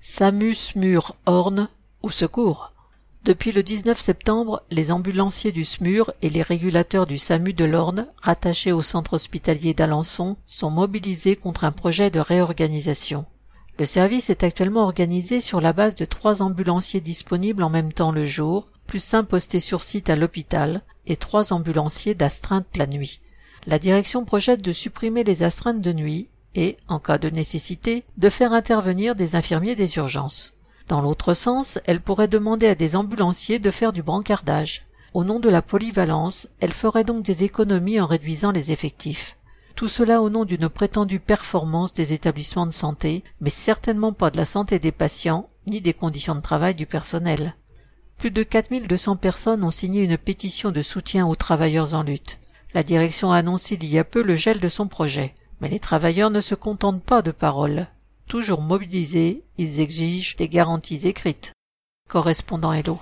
SAMU SMUR Orne, au secours. Depuis le 19 septembre, les ambulanciers du SMUR et les régulateurs du SAMU de l'Orne, rattachés au centre hospitalier d'Alençon, sont mobilisés contre un projet de réorganisation. Le service est actuellement organisé sur la base de 3 ambulanciers disponibles en même temps le jour, plus un posté sur site à l'hôpital, et 3 ambulanciers d'astreinte la nuit. La direction projette de supprimer les astreintes de nuit et, en cas de nécessité, de faire intervenir des infirmiers des urgences. Dans l'autre sens, elle pourrait demander à des ambulanciers de faire du brancardage. Au nom de la polyvalence, elle ferait donc des économies en réduisant les effectifs. Tout cela au nom d'une prétendue performance des établissements de santé, mais certainement pas de la santé des patients, ni des conditions de travail du personnel. Plus de 4200 personnes ont signé une pétition de soutien aux travailleurs en lutte. La direction a annoncé il y a peu le gel de son projet. Mais les travailleurs ne se contentent pas de paroles. Toujours mobilisés, ils exigent des garanties écrites. Correspondant Hello.